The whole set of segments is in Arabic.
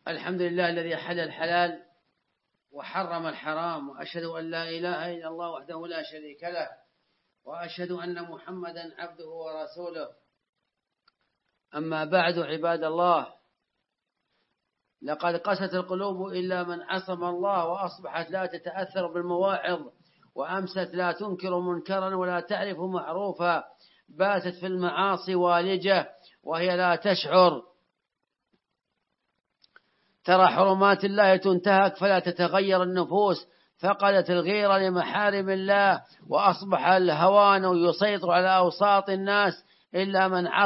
الحمد لله الذي أحل الحلال وحرم الحرام، وأشهد أن لا إله إلا الله وحده لا شريك له، وأشهد أن محمدا عبده ورسوله. أما بعد، عباد الله، لقد قست القلوب إلا من عصم الله، وأصبحت لا تتأثر بالمواعظ، وأمست لا تنكر منكرا ولا تعرف معروفا، باتت في المعاصي والجة وهي لا تشعر. ترى حرمات الله تنتهك فلا تتغير النفوس، فقدت الغيرة لمحارم الله، وأصبح الهوان يسيطر على أوساط الناس إلا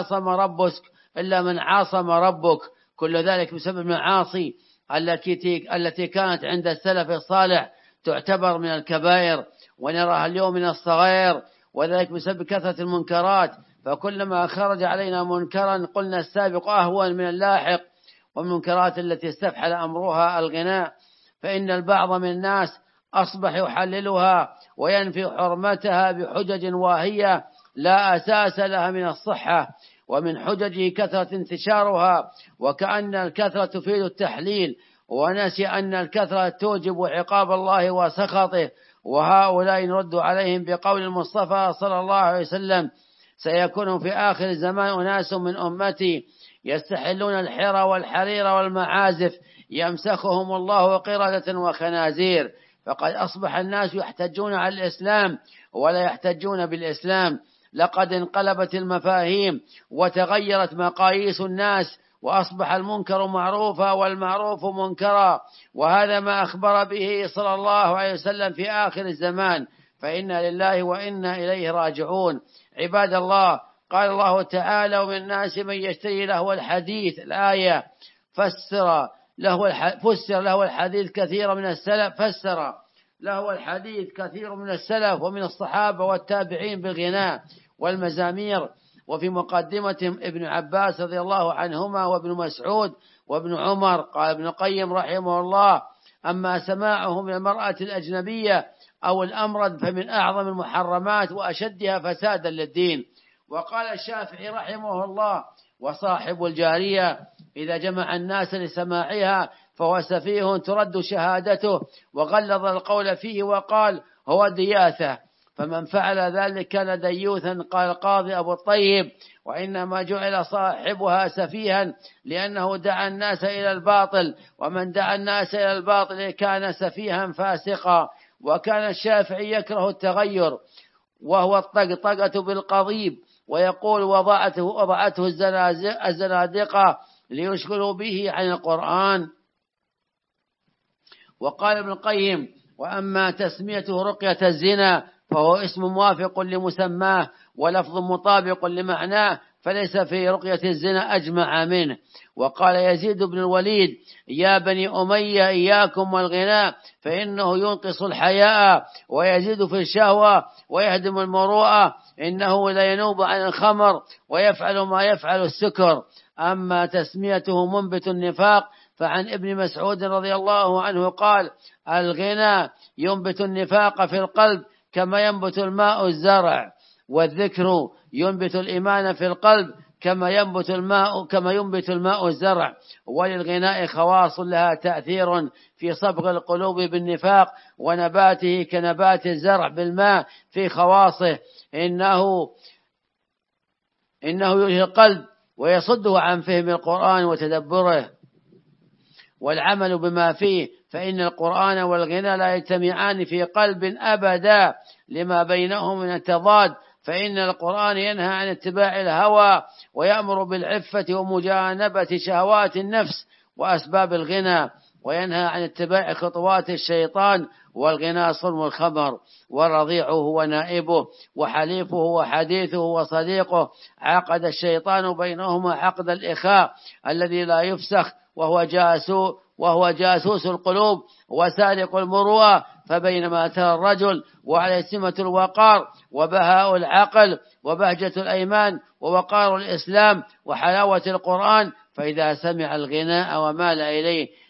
من عاصم ربك. كل ذلك بسبب المعاصي التي كانت عند السلف الصالح تعتبر من الكبائر، ونراها اليوم من الصغائر، وذلك بسبب كثرة المنكرات. فكلما خرج علينا منكرا قلنا السابق أهون من اللاحق. والمنكرات التي استفحل أمرها الغناء، فإن البعض من الناس أصبح يحللها وينفي حرمتها بحجج واهية لا أساس لها من الصحة، ومن حججه كثرة انتشارها، وكأن الكثرة تفيد التحليل، ونسي أن الكثرة توجب عقاب الله وسخطه. وهؤلاء نرد عليهم بقول المصطفى صلى الله عليه وسلم: سيكون في آخر الزمان أناس من أمتي يستحلون الحرى والحرير والمعازف يمسخهم الله قردة وخنازير. فقد أصبح الناس يحتجون على الإسلام ولا يحتجون بالإسلام. لقد انقلبت المفاهيم وتغيرت مقاييس الناس، وأصبح المنكر معروفا والمعروف منكرا، وهذا ما أخبر به صلى الله عليه وسلم في آخر الزمان. فإنا لله وإنا إليه راجعون. عباد الله، قال الله تعالى: ومن الناس من يشتري لهو الحديث، الآية فسر له الحديث كثير من السلف ومن الصحابة والتابعين بالغناء والمزامير. وفي مقدمة ابن عباس رضي الله عنهما وابن مسعود وابن عمر، قال ابن القيم رحمه الله: أما سماعه من المرأة الأجنبية أو الأمرد فمن أعظم المحرمات وأشدها فسادا للدين. وقال الشافعي رحمه الله: وصاحب الجارية إذا جمع الناس لسماعها فهو سفيه ترد شهادته، وغلظ القول فيه وقال: هو دياثة، فمن فعل ذلك كان ديوثا. قال القاضي أبو الطيب: وإنما جعل صاحبها سفيها لأنه دعا الناس إلى الباطل، ومن دعا الناس إلى الباطل كان سفيها فاسقا. وكان الشافعي يكره التغير، وهو الطقطقة بالقضيب، ويقول: وضعته الزنادقة ليشغلوا به عن القرآن. وقال ابن القيم: وأما تسميته رقية الزنا فهو اسم موافق لمسماه ولفظ مطابق لمعناه، فليس في رقية الزنا أجمع منه. وقال يزيد بن الوليد: يا بني أمية إياكم والغناء، فإنه ينقص الحياء ويزيد في الشهوة ويهدم المروءة، إنه لا ينوب عن الخمر ويفعل ما يفعل السكر. أما تسميته منبت النفاق فعن ابن مسعود رضي الله عنه قال: الغنى ينبت النفاق في القلب كما ينبت الماء الزرع، والذكر ينبت الإيمان في القلب كما ينبت الماء الزرع. وللغناء خواص لها تأثير في صبغ القلوب بالنفاق ونباته كنبات الزرع بالماء في خواصه. إنه يلهي القلب ويصده عن فهم القرآن وتدبره والعمل بما فيه، فإن القرآن والغنى لا يجتمعان في قلب أبدا لما بينهم من التضاد. فإن القرآن ينهى عن اتباع الهوى ويأمر بالعفة ومجانبة شهوات النفس وأسباب الغنى، وينهى عن اتباع خطوات الشيطان. والغنى صلم الخمر، والرضيع هو نائبه، وحليفه وحديثه وصديقه. عقد الشيطان بينهما عقد الإخاء الذي لا يفسخ، وهو جاسوس القلوب وسارق المروءة. فبينما ترى الرجل وعليه سمة الوقار وبهاء العقل وبهجة الأيمان ووقار الإسلام وحلاوة القرآن، فإذا سمع الغناء ومال إليه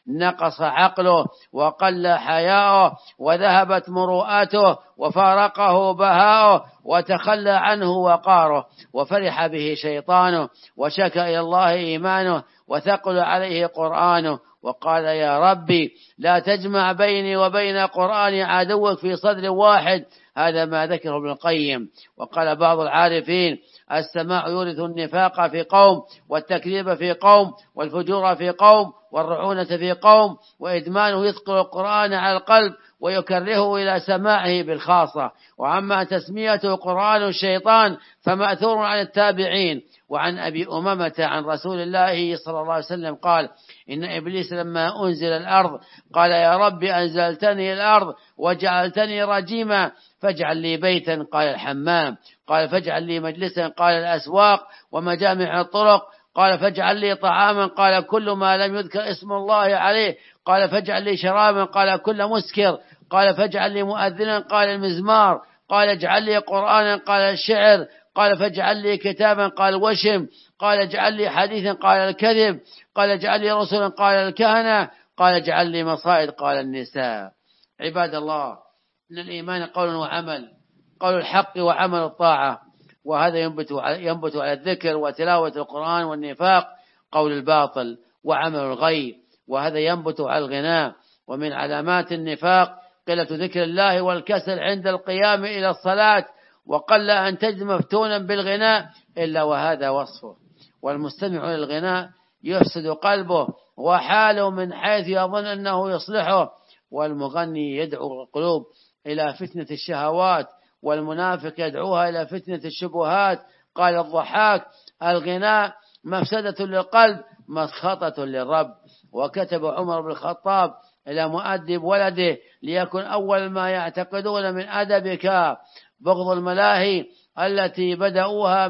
نقص عقله وقل حياؤه وذهبت مروءته وفارقه بهاؤه وتخلى عنه وقاره وفرح به شيطانه وشكى إلى الله إيمانه وثقل عليه قرآنه وقال يا ربي لا تجمع بيني وبين قرآن عدوك في صدر واحد. هذا ما ذكره ابن القيم. وقال بعض العارفين السماع يورث النفاق في قوم والتكذيب في قوم والفجور في قوم والرعونة في قوم وإدمانه يثقل القرآن على القلب ويكرهه إلى سماعه بالخاصة. وأما تسميته قرآن الشيطان فمأثور عن التابعين. وعن أبي أمامة عن رسول الله صلى الله عليه وسلم قال إن إبليس لما أنزل الأرض قال يا رب أنزلتني الأرض وجعلتني رجيما فاجعل لي بيتا قال الحمام قال فاجعل لي مجلسا قال الأسواق ومجامع الطرق قال فاجعل لي طعاما قال كل ما لم يذكر اسم الله عليه قال فاجعل لي شرابا قال كل مسكر قال فاجعل لي مؤذنا قال المزمار قال اجعل لي قرآنا قال الشعر قال فاجعل لي كتابا قال الوشم قال اجعل لي حديثا قال الكذب قال اجعل لي رسلا قال الكهنة قال اجعل لي مصائد قال النساء. عباد الله إن الإيمان قول وعمل، قول الحق وعمل الطاعة، وهذا ينبت على الذكر وتلاوة القرآن. والنفاق قول الباطل وعمل الغيب، وهذا ينبت على الغناء. ومن علامات النفاق قلة ذكر الله والكسل عند القيام إلى الصلاة، وقل أن تجد مفتونا بالغناء إلا وهذا وصفه. والمستمع للغناء يفسد قلبه وحاله من حيث يظن أنه يصلحه. والمغني يدعو القلوب إلى فتنة الشهوات، والمنافق يدعوها إلى فتنة الشبهات. قال الضحاك الغناء مفسدة للقلب مسخطة للرب. وكتب عمر بن الخطاب إلى مؤدب ولده ليكن أول ما يعتقدون من أدبك بغض الملاهي التي بدأوها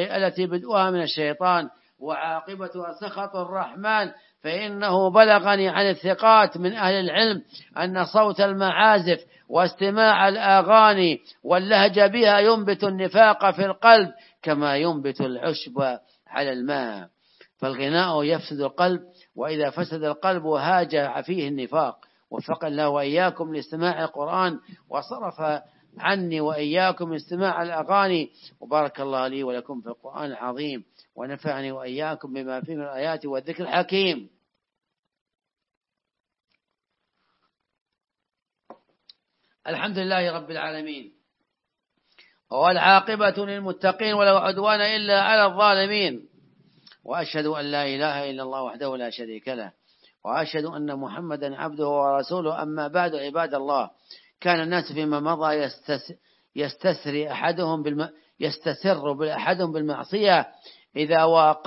من الشيطان وعاقبتها سخط الرحمن. فإنه بلغني عن الثقات من أهل العلم أن صوت المعازف واستماع الأغاني واللهج بها ينبت النفاق في القلب كما ينبت العشب على الماء. فالغناء يفسد القلب، وإذا فسد القلب هاج فيه النفاق. وفق الله وإياكم لاستماع القرآن وصرف عني وإياكم من استماع الأغاني. وبارك الله لي ولكم في القرآن العظيم، ونفعني وإياكم بما فيه من الآيات والذكر الحكيم. الحمد لله رب العالمين، والعاقبة للمتقين ولا عدوان إلا على الظالمين. وأشهد أن لا إله إلا الله وحده لا شريك له، وأشهد أن محمدا عبده ورسوله. أما بعد عباد الله، كان الناس فيما مضى يستسر أحدهم بالمعصية إذا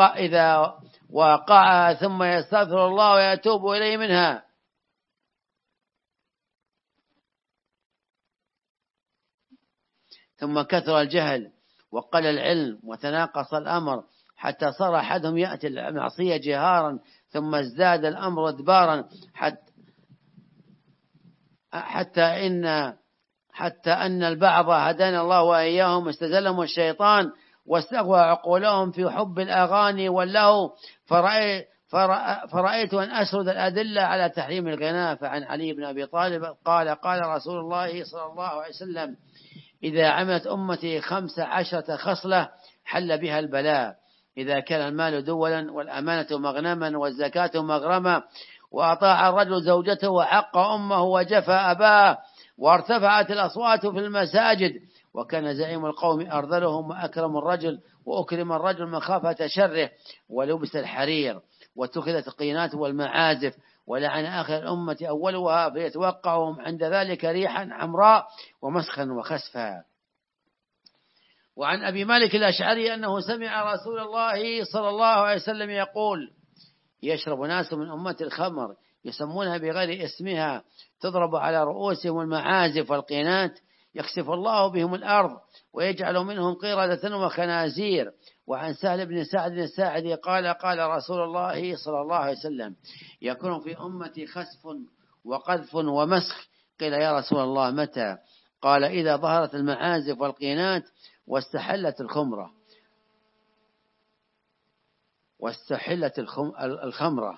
وقع ثم يستغفر الله ويتوب إليه منها. ثم كثر الجهل وقل العلم وتناقص الأمر حتى صار أحدهم يأتي المعصية جهارا، ثم ازداد الأمر ادبارا حتى أن البعض هدانا الله وإياهم استزلهم الشيطان واستغوى عقولهم في حب الأغاني واللهو. فرأيت أن أسرد الأدلة على تحريم الغناء. فعن علي بن أبي طالب قال رسول الله صلى الله عليه وسلم: إذا عملت أمتي 15 خصلة حل بها البلاء: إذا كان المال دولا والأمانة مغنما والزكاة مغرما، وأطاع الرجل زوجته وحق أمه وجفى أباه، وارتفعت الأصوات في المساجد، وكان زعيم القوم أرذلهم وأكرم الرجل وأكرم الرجل مخافة شره، ولبس الحرير واتخذت القينات والمعازف، ولعن آخر الأمة أولها فيتوقعهم عند ذلك ريحا حمراء ومسخا وخسفا. وعن أبي مالك الأشعري أنه سمع رسول الله صلى الله عليه وسلم يقول: يشرب ناس من أمة الخمر يسمونها بغير اسمها، تضرب على رؤوسهم المعازف والقينات، يخسف الله بهم الأرض ويجعل منهم قردة وخنازير. وعن سهل بن سعد الساعدي قال رسول الله صلى الله عليه وسلم: يكون في أمتي خسف وقذف ومسخ. قيل: يا رسول الله متى؟ قال: إذا ظهرت المعازف والقينات واستحلت الخمرة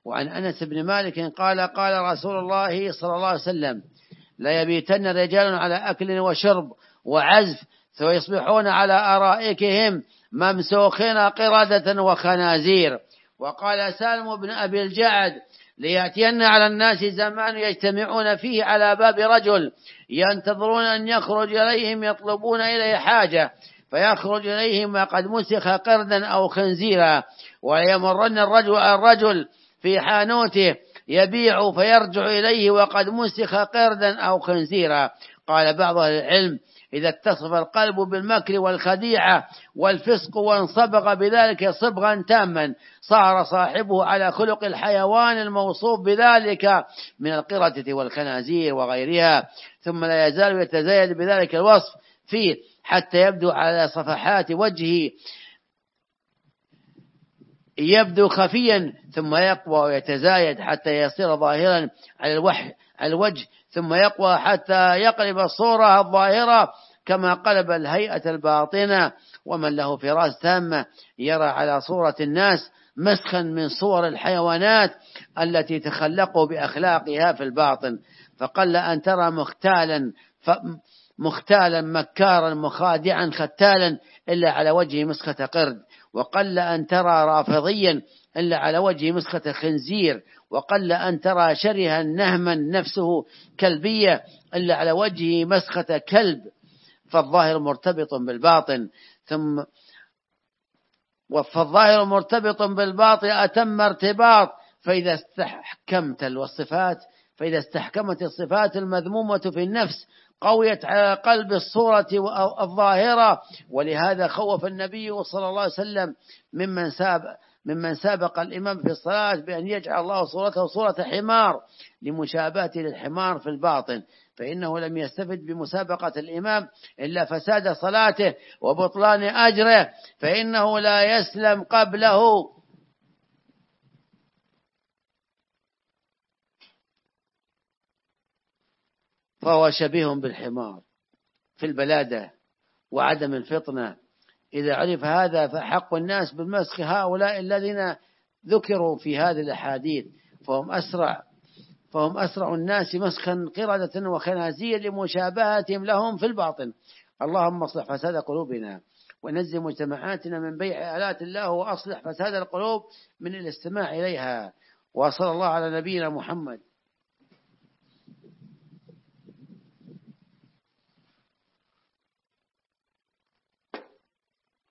وعن أنس بن مالك قال قال رسول الله صلى الله عليه وسلم لا يبيتن رجال على أكل وشرب وعزف فيصبحون على أرائكهم ممسوخين قردة وخنازير. وقال سالم بن أبي الجعد ليأتين على الناس زمان يجتمعون فيه على باب رجل ينتظرون أن يخرج إليهم يطلبون إليه حاجة فيخرج إليهم وقد مسخ قردا أو خنزيرا ويمرن الرجل في حانوته يبيع فيرجع إليه وقد مسخ قردا أو خنزيرا. قال بعض أهل العلم إذا اتصف القلب بالمكر والخديعة والفسق وانصبغ بذلك صبغا تاما صار صاحبه على خلق الحيوان الموصوف بذلك من القردة والخنازير وغيرها، ثم لا يزال يتزايد بذلك الوصف فيه حتى يبدو على صفحات وجهه يبدو خفيا ثم يقوى ويتزايد حتى يصير ظاهرا على الوجه ثم يقوى حتى يقلب الصورة الظاهرة كما قلب الهيئة الباطنة. ومن له فراس تامة يرى على صورة الناس مسخا من صور الحيوانات التي تخلقوا بأخلاقها في الباطن، فقل أن ترى مختالا مكارا مخادعا ختالا إلا على وجه مسخة قرد، وقل أن ترى رافضيا إلا على وجه مسخة خنزير، وقل أن ترى شرها نهما نفسه كلبية إلا على وجه مسخة كلب. فالظاهر مرتبط بالباطن فالظاهر مرتبط بالباطن أتم ارتباط. فإذا استحكمت الصفات المذمومة في النفس قويت على قلب الصورة الظاهرة. ولهذا خوف النبي صلى الله عليه وسلم ممن سابق الإمام في الصلاة بأن يجعل الله صورته صورة حمار لمشابهته للحمار في الباطن، فإنه لم يستفد بمسابقة الإمام إلا فساد صلاته وبطلان أجره، فإنه لا يسلم قبله. فهو شبيه بالحمار في البلادة وعدم الفطنة. إذا عرف هذا فحق الناس بالمسخ هؤلاء الذين ذكروا في هذه الأحاديث، فهم أسرع الناس مسخا قردة وخنازير لمشابهتهم لهم في الباطن. اللهم اصلح فساد قلوبنا ونزل مجتمعاتنا من بيع آلات الله، وأصلح فساد القلوب من الاستماع إليها. وصلى الله على نبينا محمد.